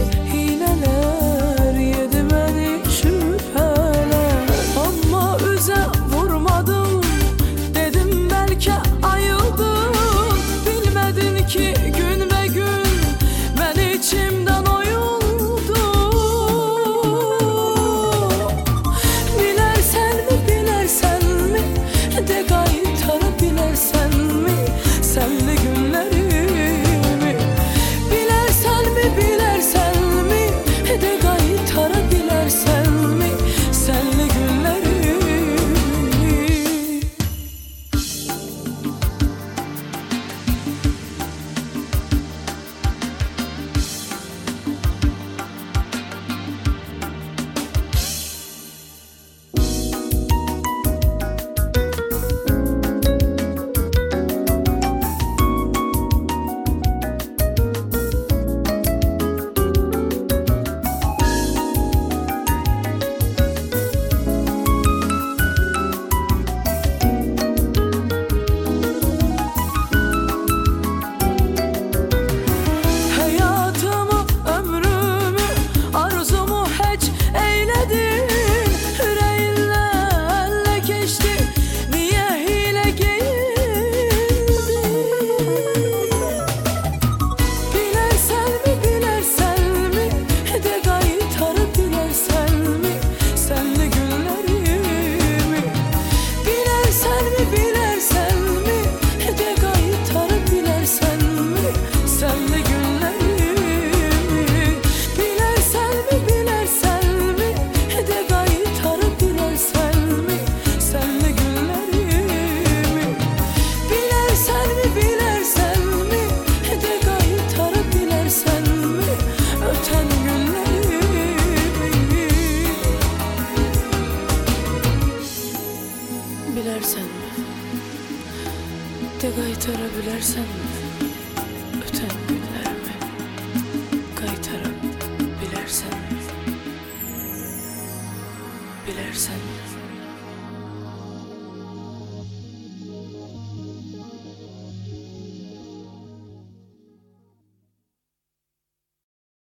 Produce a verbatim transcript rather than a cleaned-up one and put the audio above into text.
hileler yedi beni şüpheler. Ama üze vurmadım, dedim belki ayıldın. Bilmedin ki gün be gün ben içimden oyuldum. Bilersen mi bilersen mi de gaytara bilersen mi senli günlerimi. Bilersen mi bilersen mi de gaytara bilersen mi senli günlerimi. Bilersen mi de gaytara bilersen mi öten günlerimi. Gaytara bilersen mi bilersen mi.